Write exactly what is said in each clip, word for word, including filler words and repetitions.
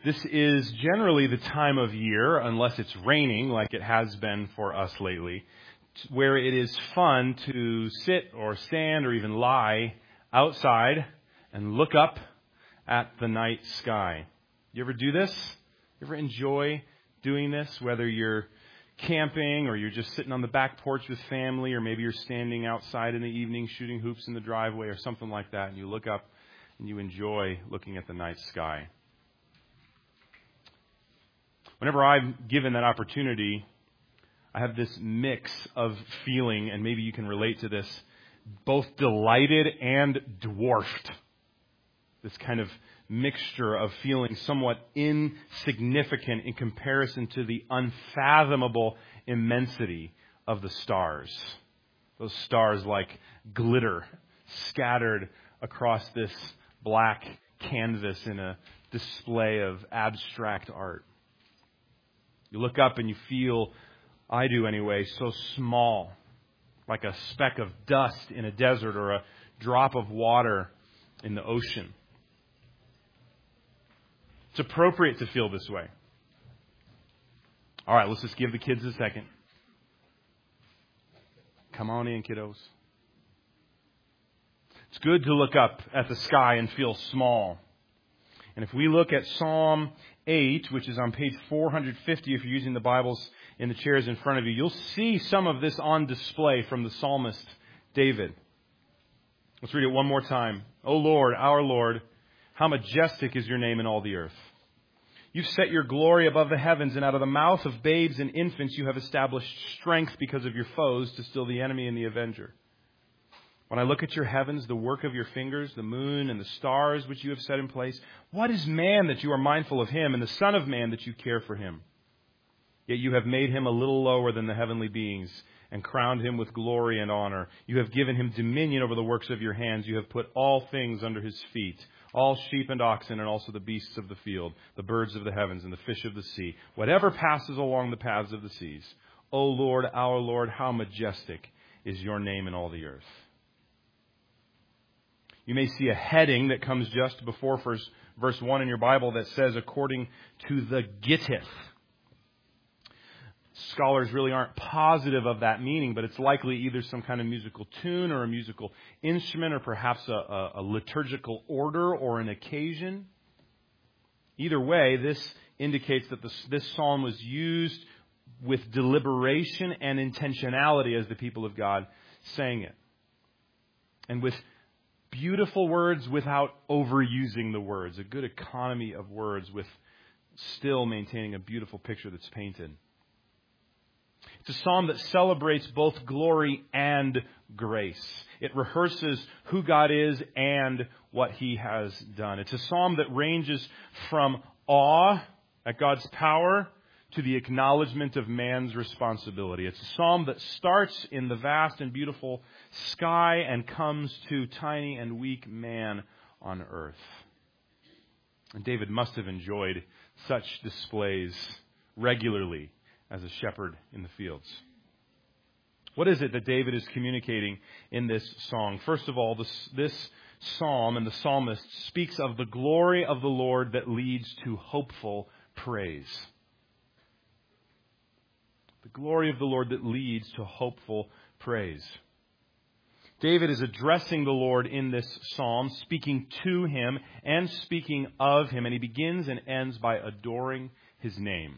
This is generally the time of year, unless it's raining like it has been for us lately, where it is fun to sit or stand or even lie outside and look up at the night sky. You ever do this? You ever enjoy doing this, whether you're camping or you're just sitting on the back porch with family, or maybe you're standing outside in the evening shooting hoops in the driveway or something like that, and you look up and you enjoy looking at the night sky. Whenever I'm given that opportunity, I have this mix of feeling, and maybe you can relate to this, both delighted and dwarfed. This kind of mixture of feeling somewhat insignificant in comparison to the unfathomable immensity of the stars. Those stars like glitter scattered across this black canvas in a display of abstract art. You look up and you feel, I do anyway, so small, like a speck of dust in a desert or a drop of water in the ocean. It's appropriate to feel this way. All right, let's just give the kids a second. Come on in, kiddos. It's good to look up at the sky and feel small. And if we look at Psalm eight, which is on page four hundred fifty, if you're using the Bibles in the chairs in front of you, you'll see some of this on display from the psalmist David. Let's read it one more time. O Lord, our Lord, how majestic is your name in all the earth. You've set your glory above the heavens, and out of the mouth of babes and infants you have established strength because of your foes to still the enemy and the avenger. When I look at your heavens, the work of your fingers, the moon and the stars which you have set in place, what is man that you are mindful of him, and the son of man that you care for him? Yet you have made him a little lower than the heavenly beings and crowned him with glory and honor. You have given him dominion over the works of your hands. You have put all things under his feet, all sheep and oxen, and also the beasts of the field, the birds of the heavens and the fish of the sea, whatever passes along the paths of the seas. O Lord, our Lord, how majestic is your name in all the earth. You may see a heading that comes just before verse, verse one in your Bible that says, according to the Gittith. Scholars really aren't positive of that meaning, but it's likely either some kind of musical tune or a musical instrument, or perhaps a, a, a liturgical order or an occasion. Either way, this indicates that this, this psalm was used with deliberation and intentionality as the people of God sang it. And with beautiful words without overusing the words. A good economy of words with still maintaining a beautiful picture that's painted. It's a psalm that celebrates both glory and grace. It rehearses who God is and what he has done. It's a psalm that ranges from awe at God's power to the acknowledgement of man's responsibility. It's a psalm that starts in the vast and beautiful sky and comes to tiny and weak man on earth. And David must have enjoyed such displays regularly as a shepherd in the fields. What is it that David is communicating in this song? First of all, this, this psalm and the psalmist speaks of the glory of the Lord that leads to hopeful praise. The glory of the Lord that leads to hopeful praise. David is addressing the Lord in this psalm, speaking to him and speaking of him, and he begins and ends by adoring his name.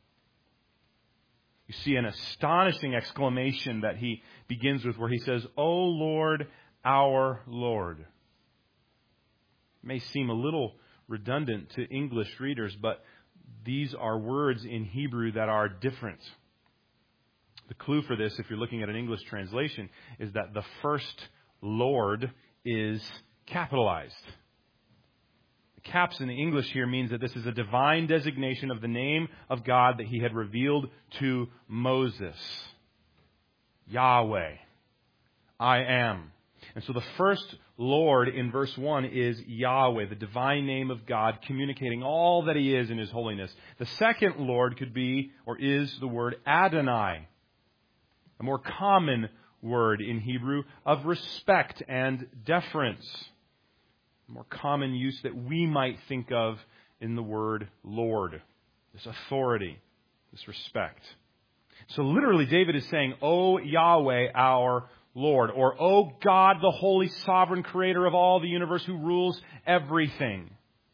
You see an astonishing exclamation that he begins with where he says, O Lord, our Lord. It may seem a little redundant to English readers, but these are words in Hebrew that are different. The clue for this, if you're looking at an English translation, is that the first Lord is capitalized. The caps in the English here means that this is a divine designation of the name of God that he had revealed to Moses. Yahweh. I am. And so the first Lord in verse one is Yahweh, the divine name of God, communicating all that he is in his holiness. The second Lord could be, or is, the word Adonai. A more common word in Hebrew of respect and deference. A more common use that we might think of in the word Lord, this authority, this respect. So literally, David is saying, O Yahweh, our Lord, or O God, the holy sovereign creator of all the universe who rules everything.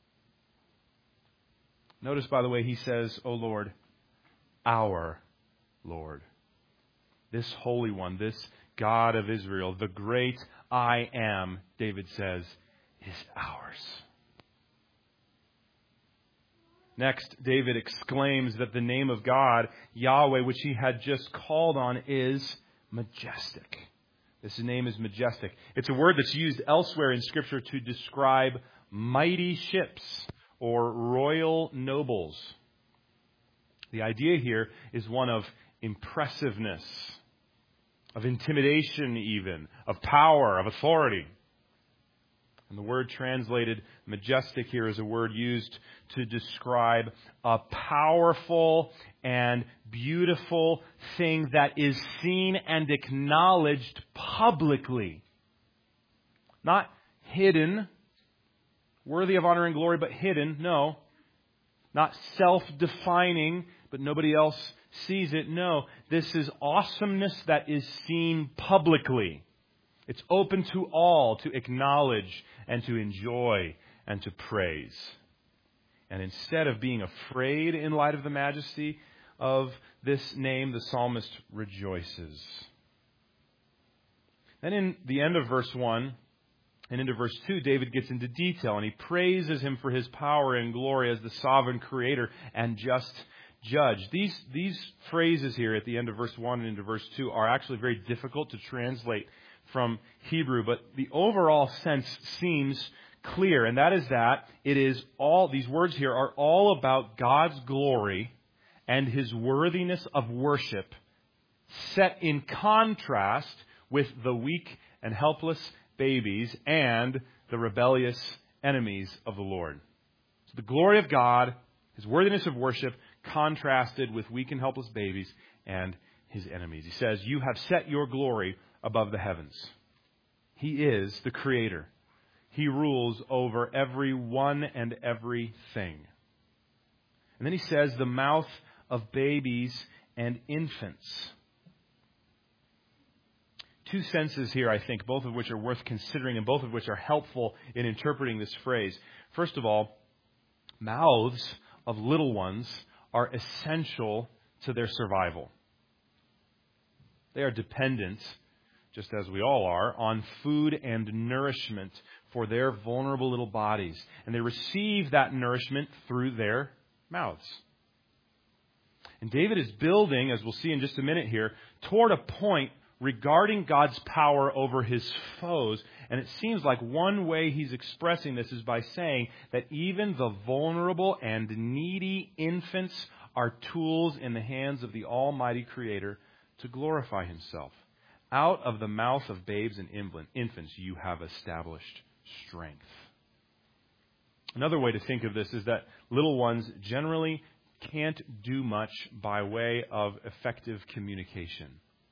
Notice, by the way, he says, O Lord, our Lord. This Holy One, this God of Israel, the great I am, David says, is ours. Next, David exclaims that the name of God, Yahweh, which he had just called on, is majestic. This name is majestic. It's a word that's used elsewhere in Scripture to describe mighty ships or royal nobles. The idea here is one of impressiveness, of intimidation even, of power, of authority. And the word translated majestic here is a word used to describe a powerful and beautiful thing that is seen and acknowledged publicly. Not hidden, worthy of honor and glory, but hidden. No. Not self-defining, but nobody else sees it. No. This is awesomeness that is seen publicly. It's open to all to acknowledge and to enjoy and to praise. And instead of being afraid in light of the majesty of this name, the psalmist rejoices. Then in the end of verse one and into verse two, David gets into detail and he praises him for his power and glory as the sovereign creator and just judge. These, these phrases here at the end of verse one and into verse two are actually very difficult to translate from Hebrew, but the overall sense seems clear, and that is that it is all, these words here are all about God's glory and His worthiness of worship, set in contrast with the weak and helpless babies and the rebellious enemies of the Lord. So the glory of God, His worthiness of worship, contrasted with weak and helpless babies and His enemies. He says, you have set your glory above the heavens. He is the Creator. He rules over everyone and everything. And then he says, the mouth of babies and infants. Two senses here, I think, both of which are worth considering and both of which are helpful in interpreting this phrase. First of all, mouths of little ones are essential to their survival. They are dependent, just as we all are, on food and nourishment for their vulnerable little bodies. And they receive that nourishment through their mouths. And David is building, as we'll see in just a minute here, toward a point regarding God's power over His foes. And it seems like one way he's expressing this is by saying that even the vulnerable and needy infants are tools in the hands of the Almighty Creator to glorify Himself. Out of the mouth of babes and infants you have established strength. Another way to think of this is that little ones generally can't do much by way of effective communication.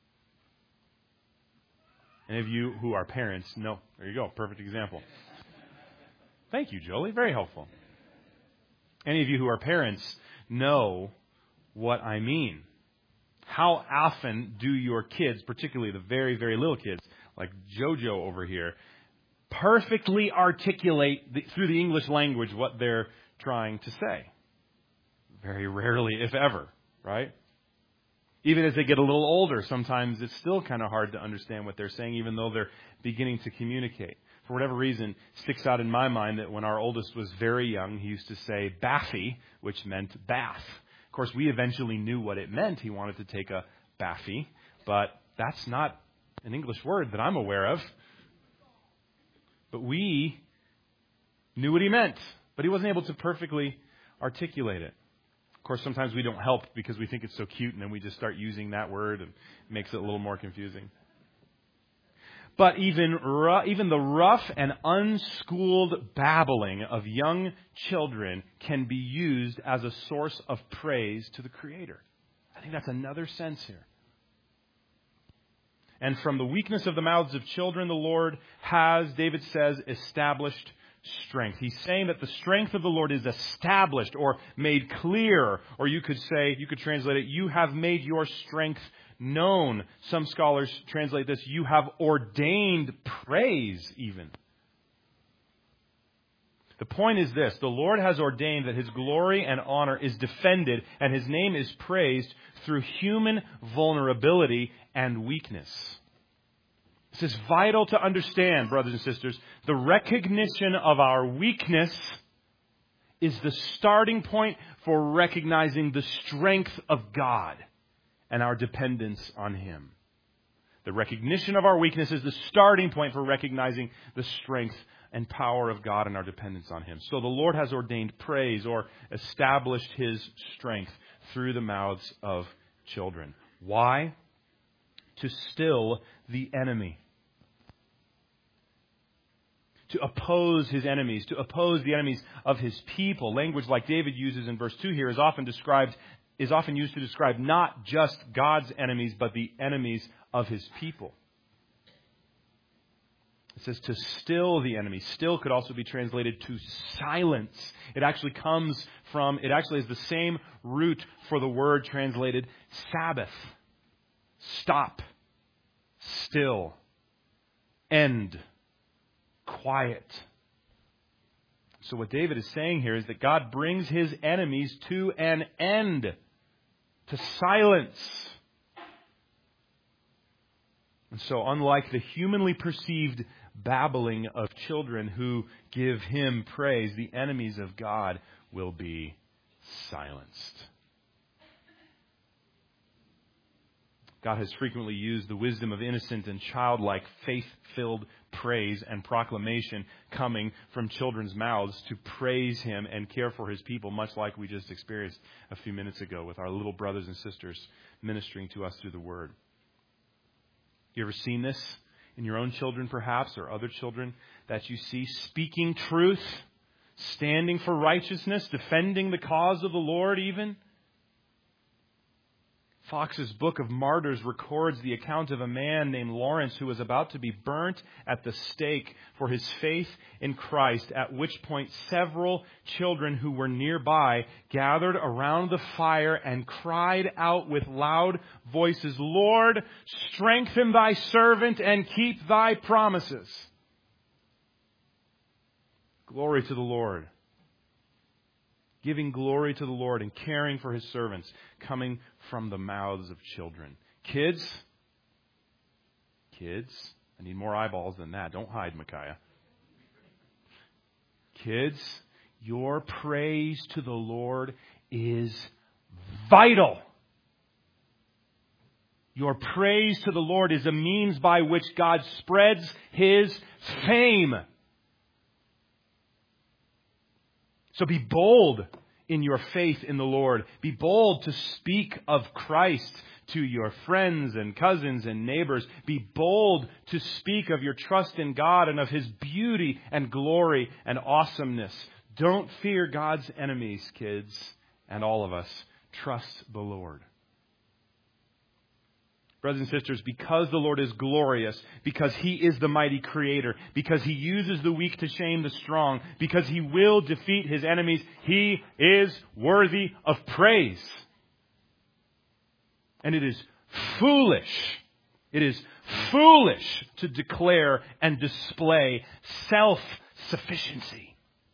Any of you who are parents know, there you go, perfect example. Thank you, Jolie, very helpful. Any of you who are parents know what I mean. How often do your kids, particularly the very, very little kids, like Jojo over here, perfectly articulate the, through the English language what they're trying to say? Very rarely, if ever, right? Even as they get a little older, sometimes it's still kind of hard to understand what they're saying, even though they're beginning to communicate. For whatever reason, it sticks out in my mind that when our oldest was very young, he used to say baffy, which meant bath. Of course, we eventually knew what it meant. He wanted to take a baffy, but that's not an English word that I'm aware of. But we knew what he meant, but he wasn't able to perfectly articulate it. Of course, sometimes we don't help because we think it's so cute, and then we just start using that word, and it makes it a little more confusing. But even rough, even the rough and unschooled babbling of young children can be used as a source of praise to the Creator. I think that's another sense here. And from the weakness of the mouths of children, the Lord has, David says, established strength. He's saying that the strength of the Lord is established or made clear, or you could say, you could translate it, you have made your strength known. Some scholars translate this, you have ordained praise even. The point is this, the Lord has ordained that His glory and honor is defended and His name is praised through human vulnerability and weakness. This is vital to understand, brothers and sisters. The recognition of our weakness is the starting point for recognizing the strength of God and our dependence on Him. The recognition of our weakness is the starting point for recognizing the strength and power of God and our dependence on Him. So the Lord has ordained praise or established His strength through the mouths of children. Why? To still the enemy. To oppose His enemies, to oppose the enemies of His people. Language like David uses in verse two here is often described, is often used to describe not just God's enemies, but the enemies of His people. It says to still the enemy. Still could also be translated to silence. It actually comes from, it actually is the same root for the word translated Sabbath. Stop. Still. End. Quiet. So what David is saying here is that God brings His enemies to an end. To silence. And so unlike the humanly perceived babbling of children who give Him praise, the enemies of God will be silenced. God has frequently used the wisdom of innocent and childlike, faith-filled praise and proclamation coming from children's mouths to praise Him and care for His people, much like we just experienced a few minutes ago with our little brothers and sisters ministering to us through the Word. You ever seen this in your own children, perhaps, or other children that you see speaking truth, standing for righteousness, defending the cause of the Lord even? Fox's Book of Martyrs records the account of a man named Lawrence who was about to be burnt at the stake for his faith in Christ, at which point several children who were nearby gathered around the fire and cried out with loud voices, "Lord, strengthen Thy servant and keep Thy promises." Glory to the Lord. Giving glory to the Lord and caring for His servants coming from the mouths of children. Kids, kids, I need more eyeballs than that. Don't hide, Micaiah. Kids, your praise to the Lord is vital. Your praise to the Lord is a means by which God spreads His fame. So be bold in your faith in the Lord. Be bold to speak of Christ to your friends and cousins and neighbors. Be bold to speak of your trust in God and of His beauty and glory and awesomeness. Don't fear God's enemies, kids, and all of us. Trust the Lord. Brothers and sisters, because the Lord is glorious, because He is the mighty Creator, because He uses the weak to shame the strong, because He will defeat His enemies, He is worthy of praise. And it is foolish, it is foolish to declare and display self-sufficiency.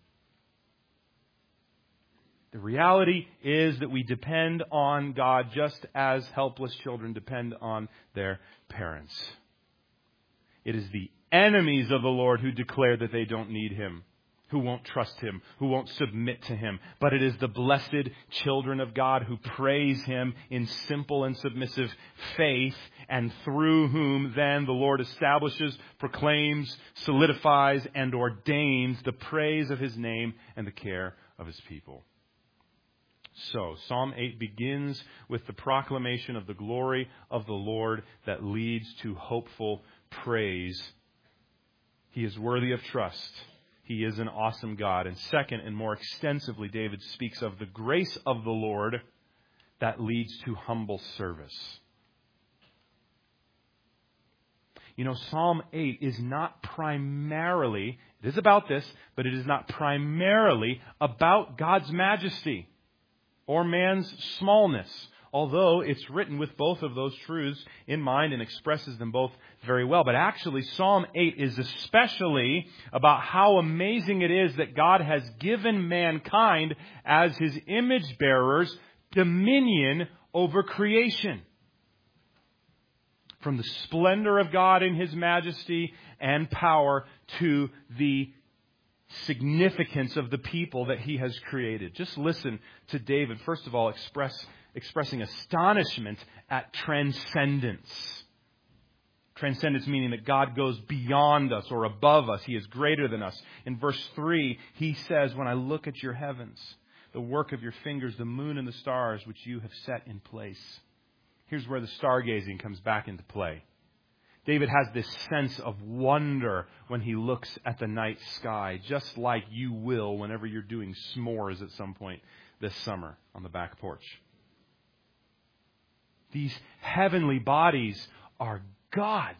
The reality is that we depend on God just as helpless children depend on their parents. It is the enemies of the Lord who declare that they don't need Him, who won't trust Him, who won't submit to Him. But it is the blessed children of God who praise Him in simple and submissive faith, and through whom then the Lord establishes, proclaims, solidifies, and ordains the praise of His name and the care of His people. So, Psalm eight begins with the proclamation of the glory of the Lord that leads to hopeful praise. He is worthy of trust. He is an awesome God. And second, and more extensively, David speaks of the grace of the Lord that leads to humble service. You know, Psalm eight is not primarily It is about this, but it is not primarily about God's majesty or man's smallness, although it's written with both of those truths in mind and expresses them both very well. But actually, Psalm eight is especially about how amazing it is that God has given mankind as His image bearers dominion over creation. From the splendor of God in His majesty and power to the significance of the people that He has created. Just listen to David, first of all, express, expressing astonishment at transcendence. Transcendence meaning that God goes beyond us or above us. He is greater than us. In verse three, he says, when I look at your heavens, the work of your fingers, the moon and the stars which you have set in place. Here's where the stargazing comes back into play. David has this sense of wonder when he looks at the night sky, just like you will whenever you're doing s'mores at some point this summer on the back porch. These heavenly bodies are God's.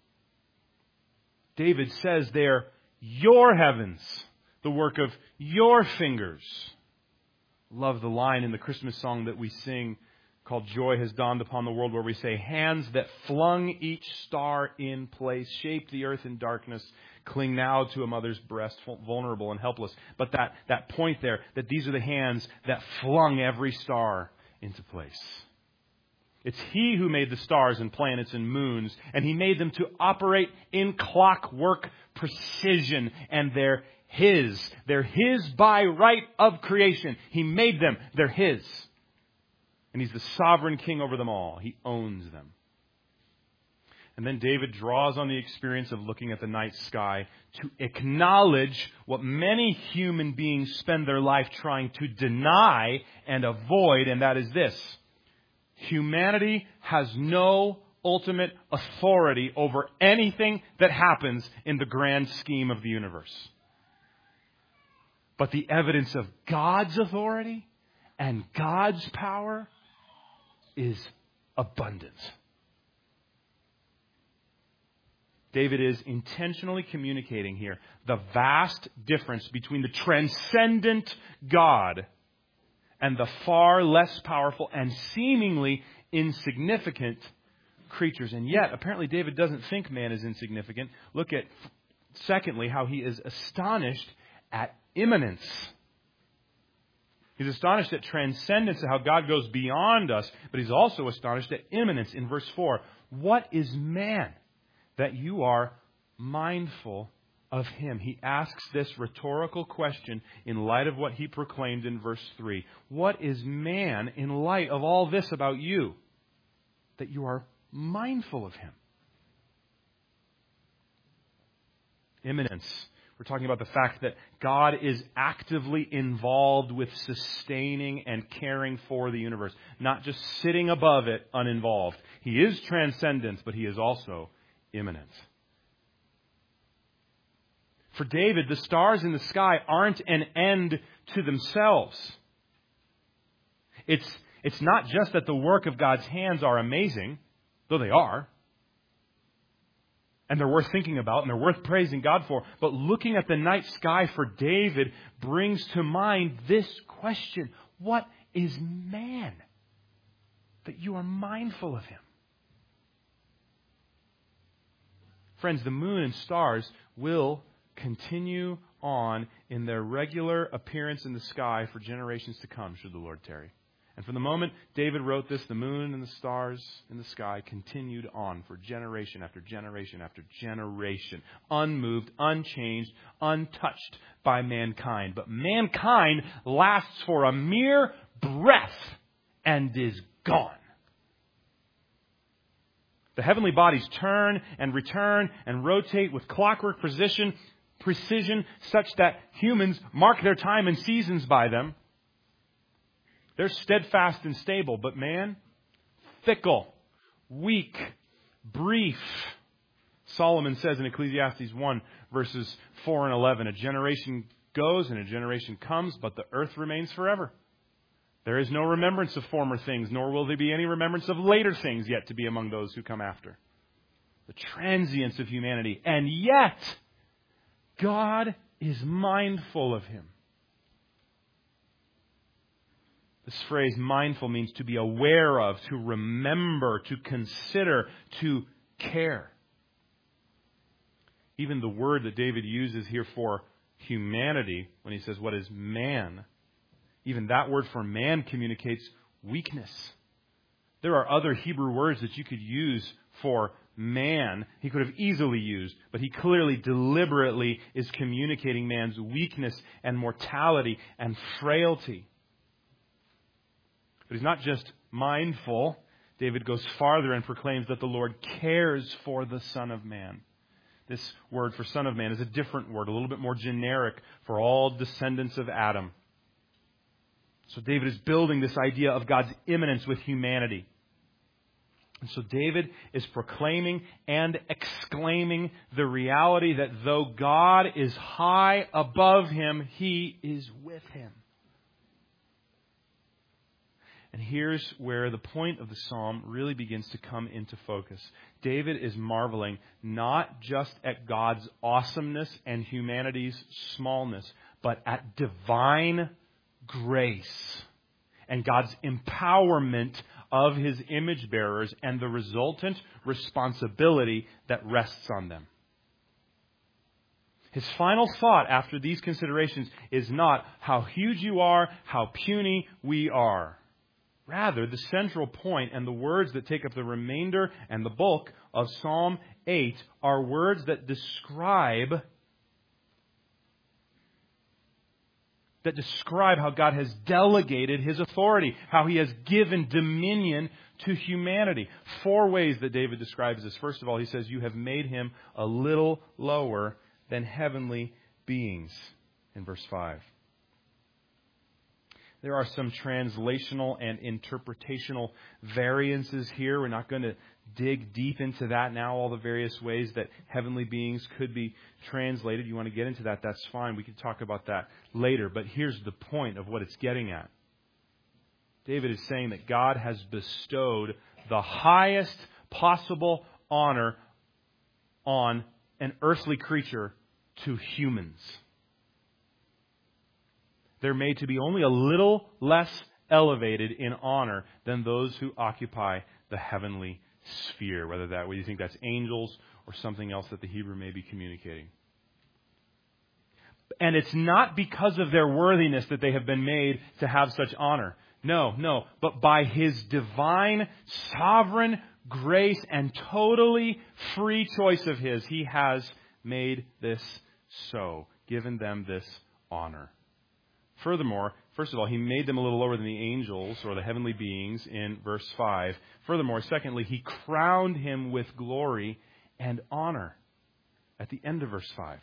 David says they're your heavens, the work of your fingers. Love the line in the Christmas song that we sing called Joy Has Dawned Upon the World, where we say, hands that flung each star in place, shaped the earth in darkness, cling now to a mother's breast, vulnerable and helpless. But that, that point there, that these are the hands that flung every star into place. It's He who made the stars and planets and moons, and He made them to operate in clockwork precision, and they're His. They're His by right of creation. He made them. They're His. And He's the sovereign king over them all. He owns them. And then David draws on the experience of looking at the night sky to acknowledge what many human beings spend their life trying to deny and avoid, and that is this. Humanity has no ultimate authority over anything that happens in the grand scheme of the universe. But the evidence of God's authority and God's power is abundant. David is intentionally communicating here the vast difference between the transcendent God and the far less powerful and seemingly insignificant creatures. And yet, apparently David doesn't think man is insignificant. Look at, secondly, how he is astonished at immanence. He's astonished at transcendence, at how God goes beyond us, but he's also astonished at immanence. In verse four, what is man that you are mindful of him? He asks this rhetorical question in light of what he proclaimed in verse three. What is man in light of all this about you, that you are mindful of him? Immanence. We're talking about the fact that God is actively involved with sustaining and caring for the universe, not just sitting above it uninvolved. He is transcendent, but he is also immanent. For David, the stars in the sky aren't an end to themselves. It's, it's not just that the work of God's hands are amazing, though they are. And they're worth thinking about, and they're worth praising God for. But looking at the night sky for David brings to mind this question. What is man that you are mindful of him? Friends, the moon and stars will continue on in their regular appearance in the sky for generations to come, should the Lord tarry. And from the moment David wrote this, the moon and the stars in the sky continued on for generation after generation after generation, unmoved, unchanged, untouched by mankind. But mankind lasts for a mere breath and is gone. The heavenly bodies turn and return and rotate with clockwork precision, precision such that humans mark their time and seasons by them. They're steadfast and stable, but man, fickle, weak, brief. Solomon says in Ecclesiastes one, verses four and eleven, a generation goes and a generation comes, but the earth remains forever. There is no remembrance of former things, nor will there be any remembrance of later things yet to be among those who come after. The transience of humanity. And yet, God is mindful of him. This phrase, mindful, means to be aware of, to remember, to consider, to care. Even the word that David uses here for humanity, when he says, what is man? Even that word for man communicates weakness. There are other Hebrew words that you could use for man. He could have easily used, but he clearly, deliberately is communicating man's weakness and mortality and frailty. But he's not just mindful. David goes farther and proclaims that the Lord cares for the Son of Man. This word for Son of Man is a different word, a little bit more generic for all descendants of Adam. So David is building this idea of God's immanence with humanity. And so David is proclaiming and exclaiming the reality that though God is high above him, he is with him. And here's where the point of the psalm really begins to come into focus. David is marveling not just at God's awesomeness and humanity's smallness, but at divine grace and God's empowerment of his image bearers and the resultant responsibility that rests on them. His final thought after these considerations is not how huge you are, how puny we are. Rather, the central point and the words that take up the remainder and the bulk of Psalm eight are words that describe that describe how God has delegated his authority, how he has given dominion to humanity. Four ways that David describes this. First of all, he says, you have made him a little lower than heavenly beings, in verse five. There are some translational and interpretational variances here. We're not going to dig deep into that now, all the various ways that heavenly beings could be translated. You want to get into that, that's fine. We can talk about that later. But here's the point of what it's getting at. David is saying that God has bestowed the highest possible honor on an earthly creature to humans. They're made to be only a little less elevated in honor than those who occupy the heavenly sphere, whether that whether you think that's angels or something else that the Hebrew may be communicating. And it's not because of their worthiness that they have been made to have such honor. No, no, but by his divine, sovereign grace and totally free choice of his, he has made this so, given them this honor. Furthermore, first of all, he made them a little lower than the angels or the heavenly beings in verse five. Furthermore, secondly, he crowned him with glory and honor at the end of verse five.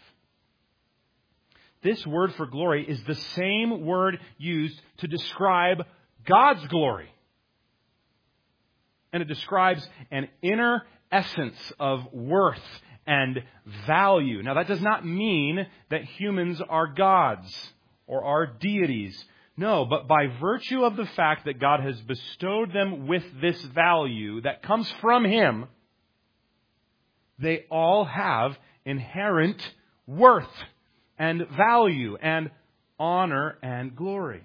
This word for glory is the same word used to describe God's glory. And it describes an inner essence of worth and value. Now, that does not mean that humans are gods or are deities. No, but by virtue of the fact that God has bestowed them with this value that comes from him, they all have inherent worth and value and honor and glory.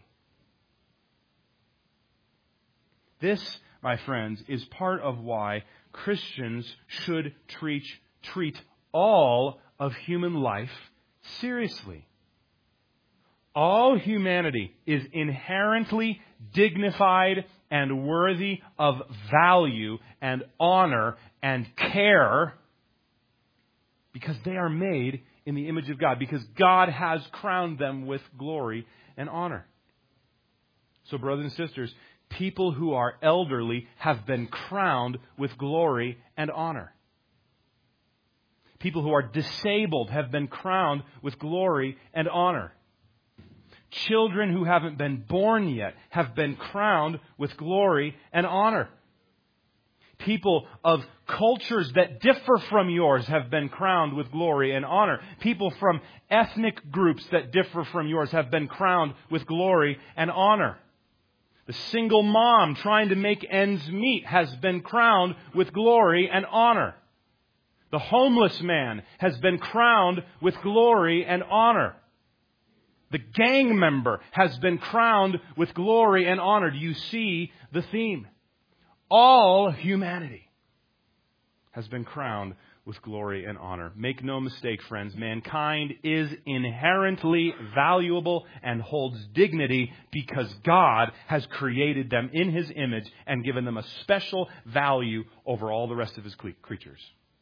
This, my friends, is part of why Christians should treat, treat all of human life seriously. All humanity is inherently dignified and worthy of value and honor and care because they are made in the image of God, because God has crowned them with glory and honor. So, brothers and sisters, people who are elderly have been crowned with glory and honor. People who are disabled have been crowned with glory and honor. Children who haven't been born yet have been crowned with glory and honor. People of cultures that differ from yours have been crowned with glory and honor. People from ethnic groups that differ from yours have been crowned with glory and honor. The single mom trying to make ends meet has been crowned with glory and honor. The homeless man has been crowned with glory and honor. The gang member has been crowned with glory and honor. Do you see the theme? All humanity has been crowned with glory and honor. Make no mistake, friends, mankind is inherently valuable and holds dignity because God has created them in His image and given them a special value over all the rest of His creatures.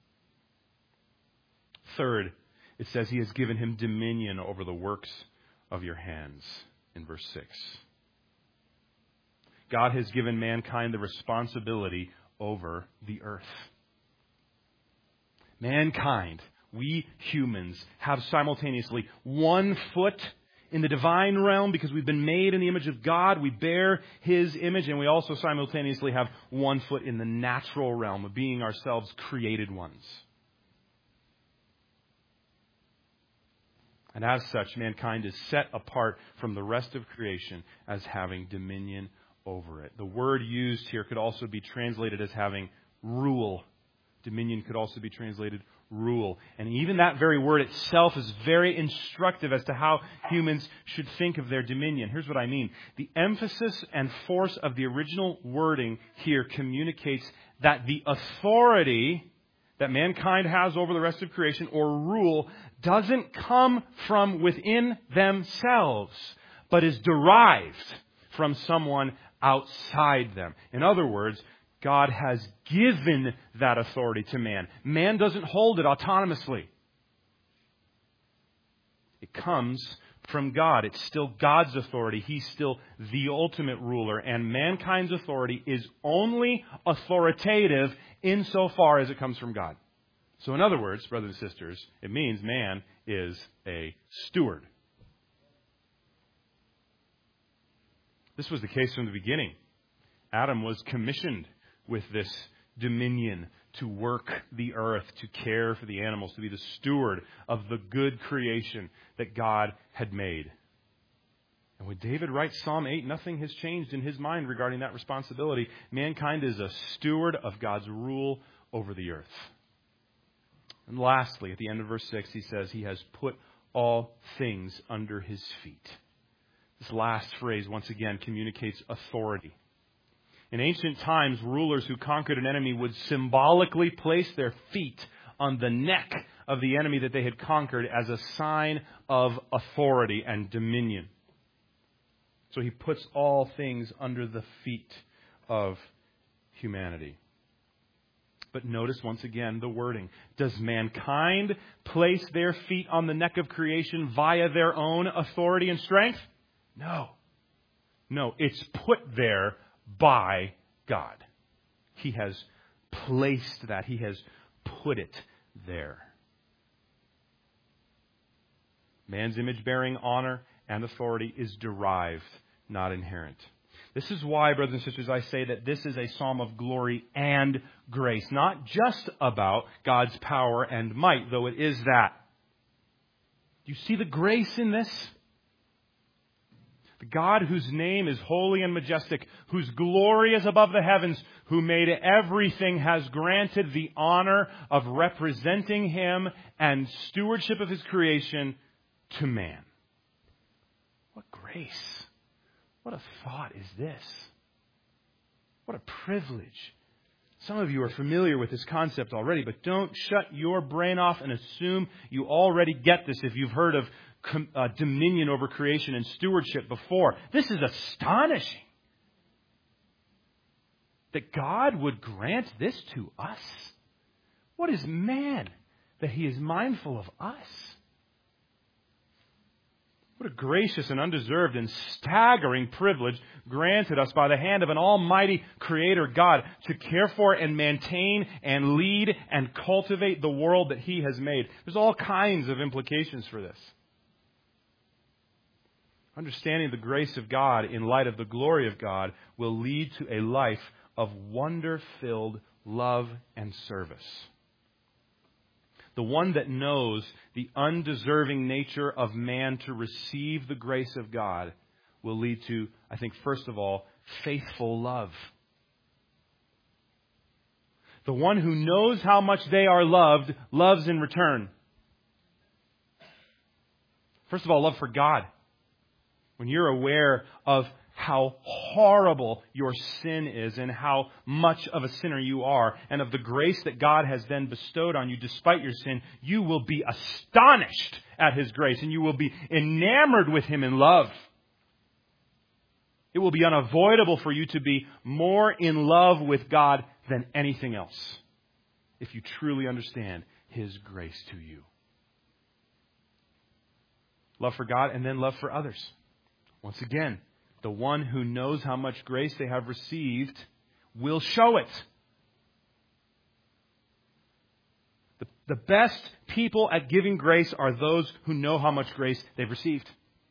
Third, it says He has given him dominion over the works of your hands in verse six. God has given mankind the responsibility over the earth. Mankind, we humans, have simultaneously one foot in the divine realm because we've been made in the image of God. We bear His image, and we also simultaneously have one foot in the natural realm of being ourselves created ones. And as such, mankind is set apart from the rest of creation as having dominion over it. The word used here could also be translated as having rule. Dominion could also be translated rule. And even that very word itself is very instructive as to how humans should think of their dominion. Here's what I mean. The emphasis and force of the original wording here communicates that the authority that mankind has over the rest of creation, or rule, doesn't come from within themselves, but is derived from someone outside them. In other words, God has given that authority to man. Man doesn't hold it autonomously. It comes from God. It's still God's authority. He's still the ultimate ruler. And mankind's authority is only authoritative insofar as it comes from God. So in other words, brothers and sisters, it means man is a steward. This was the case from the beginning. Adam was commissioned with this dominion to work the earth, to care for the animals, to be the steward of the good creation that God had made. And when David writes Psalm eight, nothing has changed in his mind regarding that responsibility. Mankind is a steward of God's rule over the earth. And lastly, at the end of verse six, he says he has put all things under his feet. This last phrase, once again, communicates authority. In ancient times, rulers who conquered an enemy would symbolically place their feet on the neck of the enemy that they had conquered as a sign of authority and dominion. So he puts all things under the feet of humanity. But notice once again the wording. Does mankind place their feet on the neck of creation via their own authority and strength? No. No, it's put there by God. He has placed that. He has put it there. Man's image-bearing honor and authority is derived, not inherent. This is why, brothers and sisters, I say that this is a psalm of glory and grace. Not just about God's power and might, though it is that. Do you see the grace in this? The God whose name is holy and majestic, whose glory is above the heavens, who made everything, has granted the honor of representing Him and stewardship of His creation to man. What grace! What a thought is this? What a privilege. Some of you are familiar with this concept already, but don't shut your brain off and assume you already get this if you've heard of uh, dominion over creation and stewardship before. This is astonishing. That God would grant this to us? What is man that He is mindful of us? What a gracious and undeserved and staggering privilege granted us by the hand of an almighty Creator God to care for and maintain and lead and cultivate the world that He has made. There's all kinds of implications for this. Understanding the grace of God in light of the glory of God will lead to a life of wonder-filled love and service. The one that knows the undeserving nature of man to receive the grace of God will lead to, I think, first of all, faithful love. The one who knows how much they are loved, loves in return. First of all, love for God. When you're aware of how horrible your sin is and how much of a sinner you are, and of the grace that God has then bestowed on you despite your sin, you will be astonished at His grace and you will be enamored with Him in love. It will be unavoidable for you to be more in love with God than anything else if you truly understand His grace to you. Love for God and then love for others. Once again, the one who knows how much grace they have received will show it. The, the best people at giving grace are those who know how much grace they've received.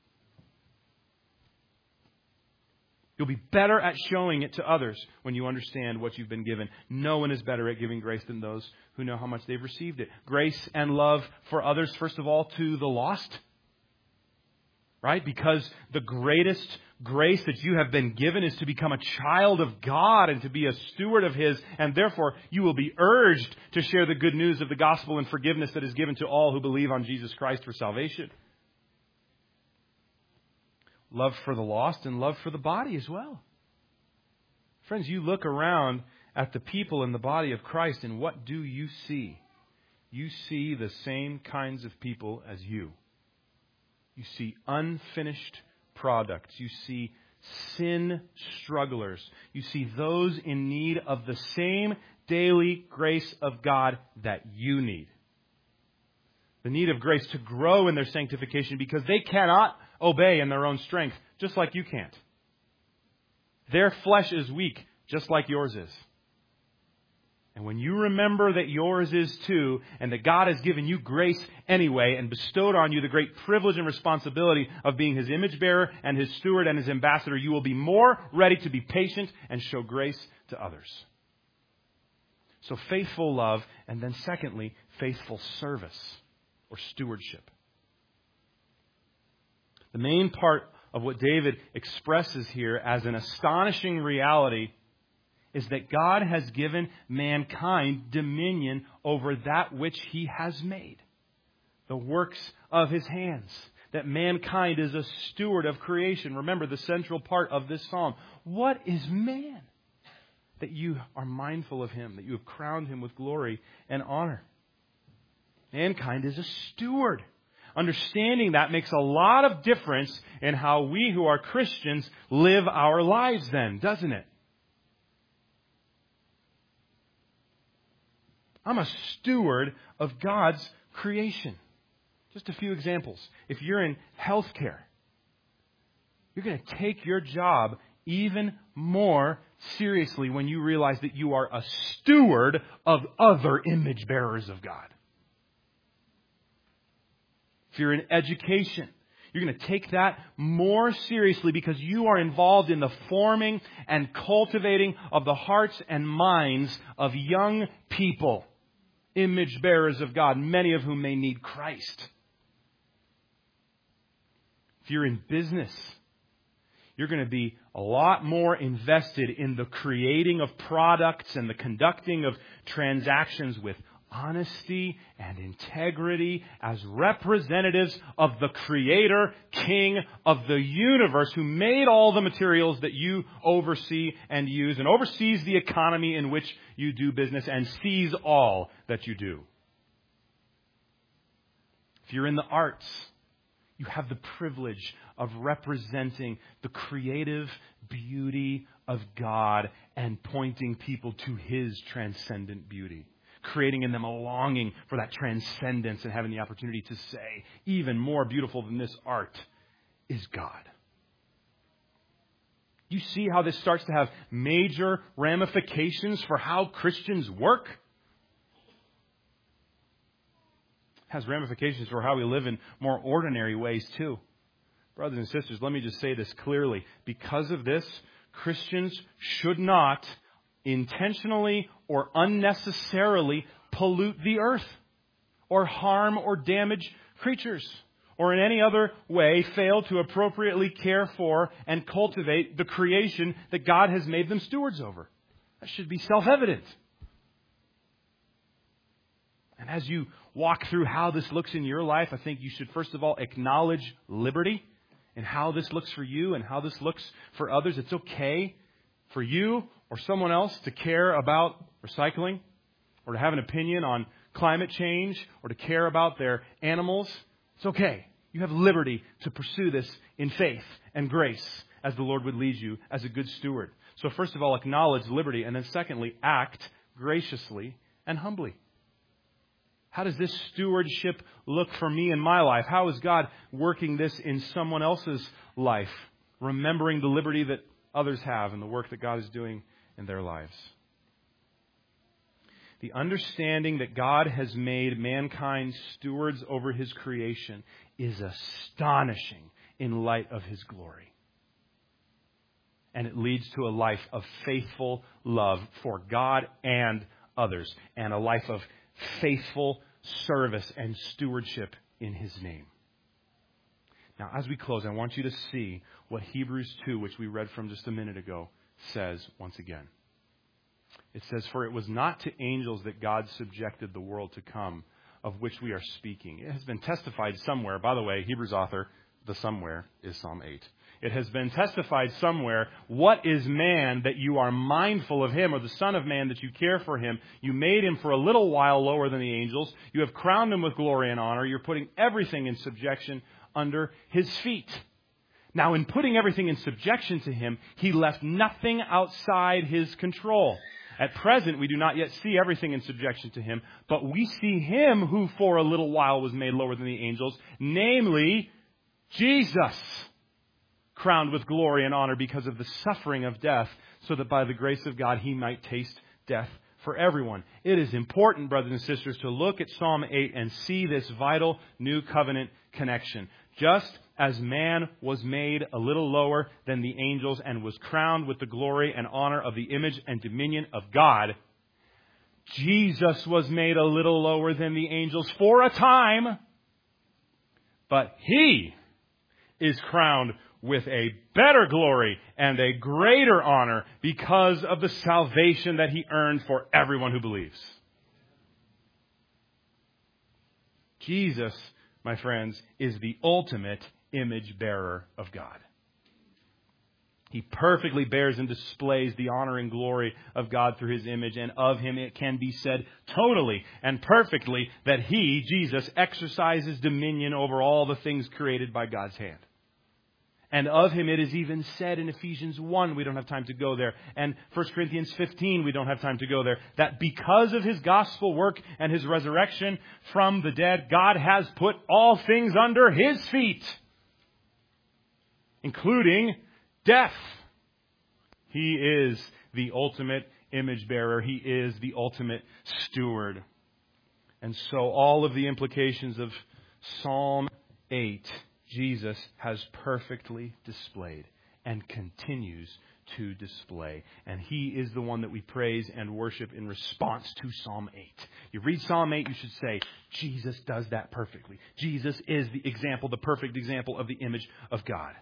You'll be better at showing it to others when you understand what you've been given. No one is better at giving grace than those who know how much they've received it. Grace and love for others, first of all, to the lost. Right? Because the greatest grace that you have been given is to become a child of God and to be a steward of His. And therefore, you will be urged to share the good news of the gospel and forgiveness that is given to all who believe on Jesus Christ for salvation. Love for the lost and love for the body as well. Friends, you look around at the people in the body of Christ, and what do you see? You see the same kinds of people as you. You see unfinished products. You see sin strugglers. You see those in need of the same daily grace of God that you need. The need of grace to grow in their sanctification because they cannot obey in their own strength, just like you can't. Their flesh is weak, just like yours is. And when you remember that yours is too, and that God has given you grace anyway, and bestowed on you the great privilege and responsibility of being His image bearer and His steward and His ambassador, you will be more ready to be patient and show grace to others. So faithful love, and then secondly, faithful service or stewardship. The main part of what David expresses here as an astonishing reality is that God has given mankind dominion over that which He has made, the works of His hands, that mankind is a steward of creation. Remember the central part of this psalm. What is man that you are mindful of him, that you have crowned him with glory and honor? Mankind is a steward. Understanding that makes a lot of difference in how we who are Christians live our lives then, doesn't it? I'm a steward of God's creation. Just a few examples. If you're in healthcare, you're going to take your job even more seriously when you realize that you are a steward of other image bearers of God. If you're in education, you're going to take that more seriously because you are involved in the forming and cultivating of the hearts and minds of young people, image bearers of God, many of whom may need Christ. If you're in business, you're going to be a lot more invested in the creating of products and the conducting of transactions with honesty and integrity as representatives of the Creator, King of the universe, who made all the materials that you oversee and use and oversees the economy in which you do business and sees all that you do. If you're in the arts, you have the privilege of representing the creative beauty of God and pointing people to His transcendent beauty, creating in them a longing for that transcendence and having the opportunity to say, even more beautiful than this art is God. You see how this starts to have major ramifications for how Christians work? It has ramifications for how we live in more ordinary ways too. Brothers and sisters, let me just say this clearly. Because of this, Christians should not intentionally or unnecessarily pollute the earth or harm or damage creatures or in any other way fail to appropriately care for and cultivate the creation that God has made them stewards over. That should be self-evident. And as you walk through how this looks in your life, I think you should first of all acknowledge liberty and how this looks for you and how this looks for others. It's okay for you or someone else to care about recycling or to have an opinion on climate change or to care about their animals. It's okay. You have liberty to pursue this in faith and grace as the Lord would lead you as a good steward. So first of all, acknowledge liberty, and then secondly, act graciously and humbly. How does this stewardship look for me in my life? How is God working this in someone else's life? Remembering the liberty that others have and the work that God is doing in their lives. The understanding that God has made mankind stewards over His creation is astonishing in light of His glory. And it leads to a life of faithful love for God and others, and a life of faithful service and stewardship in His name. Now, as we close, I want you to see what Hebrews two, which we read from just a minute ago, says once again. It says, "For it was not to angels that God subjected the world to come, of which we are speaking." It has been testified somewhere. By the way, Hebrews author, the somewhere is Psalm eight. It has been testified somewhere, what is man that you are mindful of him, or the son of man that you care for him? You made him for a little while lower than the angels. You have crowned him with glory and honor. You're putting everything in subjection under his feet. Now, in putting everything in subjection to him, he left nothing outside his control. At present, we do not yet see everything in subjection to him, but we see him who for a little while was made lower than the angels, namely Jesus, crowned with glory and honor because of the suffering of death, so that by the grace of God he might taste death for everyone. It is important, brothers and sisters, to look at Psalm eight and see this vital new covenant connection. Just as man was made a little lower than the angels and was crowned with the glory and honor of the image and dominion of God, Jesus was made a little lower than the angels for a time, but he is crowned with a better glory and a greater honor because of the salvation that he earned for everyone who believes. Jesus, my friends, is the ultimate image bearer of God. He perfectly bears and displays the honor and glory of God through his image, and of him it can be said totally and perfectly that he, Jesus, exercises dominion over all the things created by God's hand. And of him it is even said in Ephesians one, we don't have time to go there, and First Corinthians fifteen, we don't have time to go there, that because of his gospel work and his resurrection from the dead, God has put all things under his feet, including death. He is the ultimate image bearer. He is the ultimate steward. And so all of the implications of Psalm eight, Jesus has perfectly displayed and continues to display. And he is the one that we praise and worship in response to Psalm eight. You read Psalm eight, you should say, Jesus does that perfectly. Jesus is the example, the perfect example of the image of God.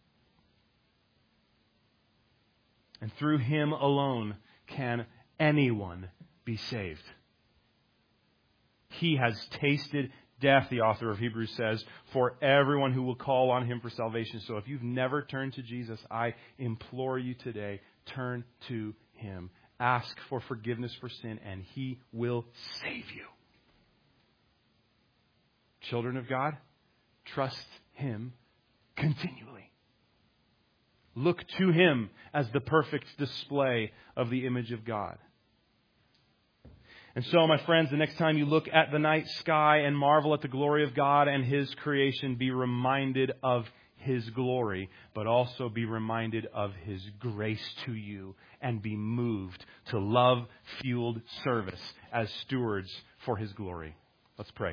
And through him alone can anyone be saved. He has tasted death, the author of Hebrews says, for everyone who will call on him for salvation. So if you've never turned to Jesus, I implore you today, turn to him. Ask for forgiveness for sin, and he will save you. Children of God, trust him continually. Look to him as the perfect display of the image of God. And so, my friends, the next time you look at the night sky and marvel at the glory of God and his creation, be reminded of his glory, but also be reminded of his grace to you, and be moved to love-fueled service as stewards for his glory. Let's pray.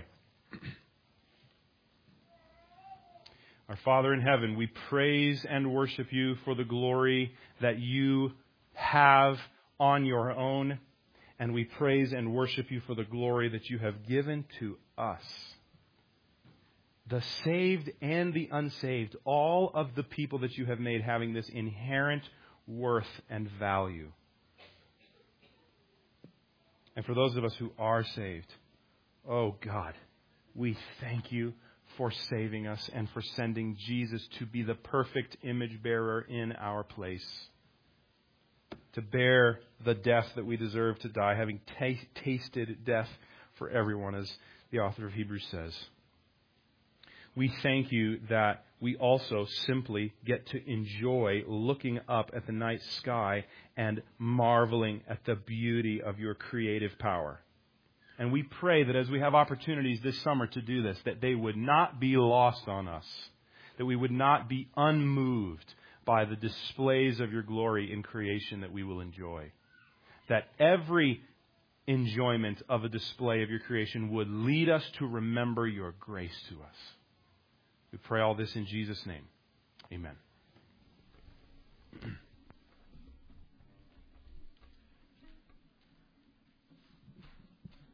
Our Father in heaven, we praise and worship you for the glory that you have on your own. And we praise and worship you for the glory that you have given to us. The saved and the unsaved, all of the people that you have made having this inherent worth and value. And for those of us who are saved, Oh God, we thank you for saving us and for sending Jesus to be the perfect image bearer in our place, to bear the death that we deserve to die, having t- tasted death for everyone, as the author of Hebrews says. We thank you that we also simply get to enjoy looking up at the night sky and marveling at the beauty of your creative power. And we pray that as we have opportunities this summer to do this, that they would not be lost on us, that we would not be unmoved by the displays of your glory in creation that we will enjoy, that every enjoyment of a display of your creation would lead us to remember your grace to us. We pray all this in Jesus' name. Amen.